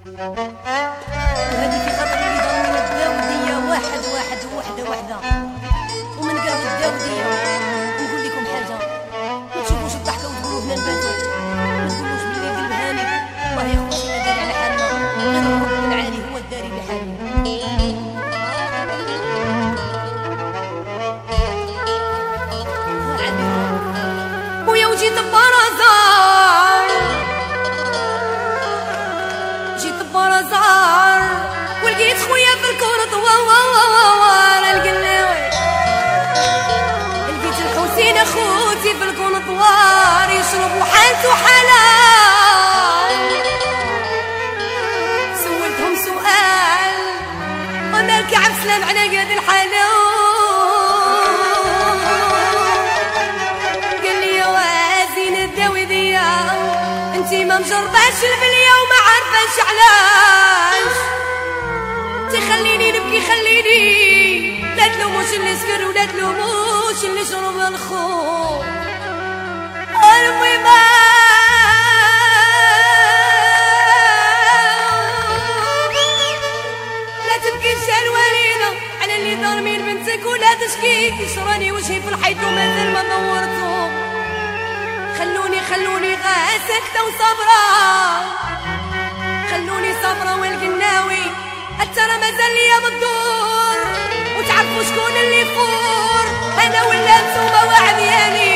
وهذه في خاطر اللي ضامنين الداودية واحد واحد وحدة وحدة. ومن قلب الداودية نقول لكم حاجة، ما تشوفوش الضحكة وتقولوا هنا نباتو، ما تقولوش بلي قلب هاني والله يا خوتي ما داري على حالنا، غير الرب العالي هو الداري بحالي. ويا وجيت ببرازار، جيت ببرازار ولقيت خويا في الكون طوال القلاوي، لقيت الحسين اخوتي في الكون طوار يشرب وحالته حلال. سولتهم سؤال ومالك عبد سلام على قد الحلال، انتي ما مجرباش البلية وما عارفاش علاش تخليني نبكي. خليني لا تلوموش اللي سكر ولا تلوموش اللي شرب الخوف. المهم لا تبكيش يا الوريدة على اللي ضارمين بنتك ولا تشكي شراني وجهي في الحيط ومازال ما دورتو. خلوني ساكتة وصبرة، خلوني صبرة والقناوي الترى مازال ليا بالدور، وتعرفوا شكون اللي فور انا ولا انتوما وعدياني.